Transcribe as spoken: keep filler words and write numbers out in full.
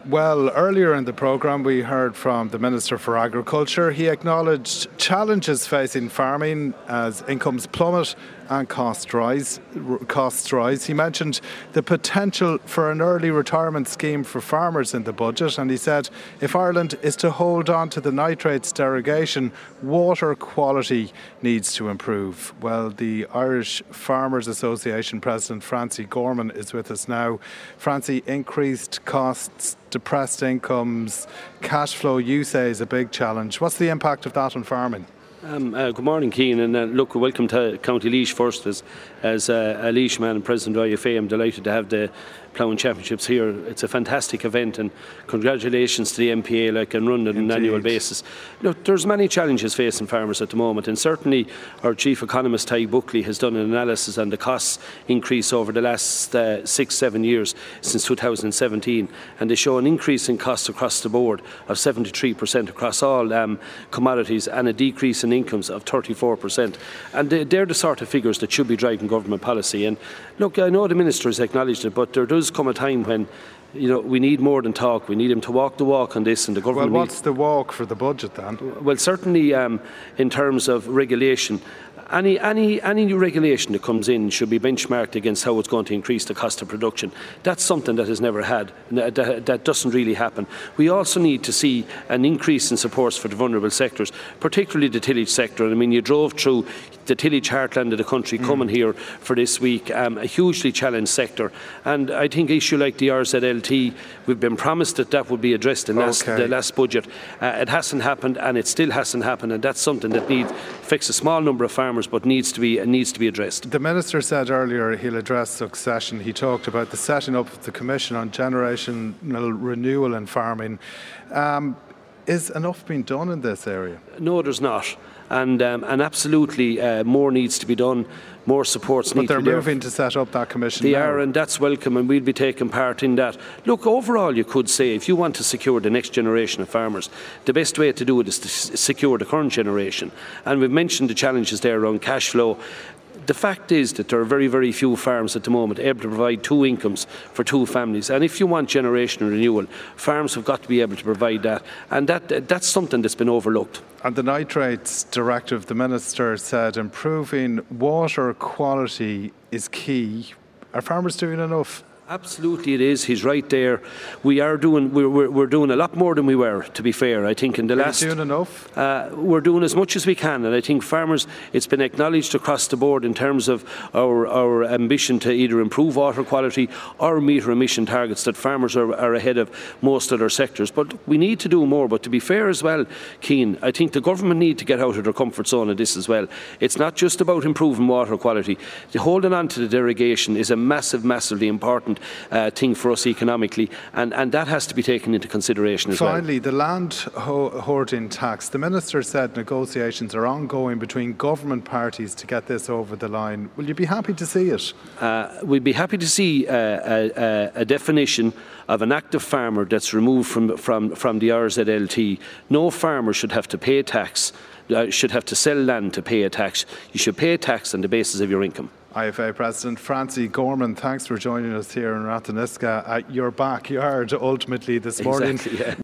Well, earlier in the programme we heard from the Minister for Agriculture. He acknowledged challenges facing farming as incomes plummet and costs rise. Costs rise. He mentioned the potential for an early retirement scheme for farmers in the budget, and he said if Ireland is to hold on to the nitrates derogation, water quality needs to improve. Well, the Irish Farmers Association President Francie Gorman is with us now. Francie, increased costs, depressed incomes, cash flow, you say, is a big challenge. What's the impact of that on farming? Um, uh, good morning, Cian, and uh, look, welcome to County Laois first. As, as uh, a Laois man and President of I F A, I'm delighted to have the Ploughing Championships here. It's a fantastic event, and congratulations to the M P A, like, and run on an annual basis. Look, there's many challenges facing farmers at the moment, and certainly our Chief Economist, Ty Buckley, has done an analysis on the costs increase over the last uh, six, seven years since two thousand seventeen, and they show an increase in costs across the board of seventy-three percent across all um, commodities, and a decrease in incomes of thirty-four percent. And they, they're the sort of figures that should be driving government policy. And look, I know the Minister has acknowledged it, but there does come a time when, you know, we need more than talk. We need him to walk the walk on this, and the government. Well, what's the walk for the budget then? Well, certainly um, in terms of regulation. Any, any, any new regulation that comes in should be benchmarked against how it's going to increase the cost of production. That's something that has never had, that, that doesn't really happen. We also need to see an increase in supports for the vulnerable sectors, particularly the tillage sector. I mean, you drove through the tillage heartland of the country, mm. coming here for this week, um, a hugely challenged sector. And I think an issue like the R Z L T, we've been promised that that would be addressed in okay. last, the last budget. Uh, it hasn't happened, and it still hasn't happened, and that's something that needs affects a small number of farmers, but needs to be uh, needs to be addressed. The Minister said earlier he'll address succession. He talked about the setting up of the Commission on Generational Renewal in Farming. Um, is enough being done in this area? No, there's not. And, um, and absolutely uh, more needs to be done, more supports need to be there. But they're moving to set up that commission They now. are, and that's welcome, and we'll be taking part in that. Look, overall you could say if you want to secure the next generation of farmers, the best way to do it is to secure the current generation. And we've mentioned the challenges there around cash flow. The fact is that there are very, very few farms at the moment able to provide two incomes for two families. And if you want generational renewal, farms have got to be able to provide that. And that that's something that's been overlooked. And the nitrates directive, the Minister said improving water quality is key. Are farmers doing enough? Absolutely, it is. He's right there. We are doing. We're, we're, we're doing a lot more than we were. To be fair, I think in the are last. You doing enough? Uh, we're doing as much as we can, and I think farmers. It's been acknowledged across the board in terms of our our ambition to either improve water quality or meet our emission targets. That farmers are, are ahead of most other sectors, but we need to do more. But to be fair as well, Cian, I think the government need to get out of their comfort zone of this as well. It's not just about improving water quality. The holding on to the derogation is a massive, massively important Uh, thing for us economically, and, and that has to be taken into consideration as Finally, well. Finally, the land ho hoarding tax. The Minister said negotiations are ongoing between government parties to get this over the line. Will you be happy to see it? Uh, we'd be happy to see uh, a, a, a definition of an active farmer that's removed from, from, from the R Z L T. No farmer should have to pay tax, uh, should have to sell land to pay a tax. You should pay a tax on the basis of your income. I F A President Francie Gorman, thanks for joining us here in Ratheniska at your backyard ultimately this morning. Exactly, yeah.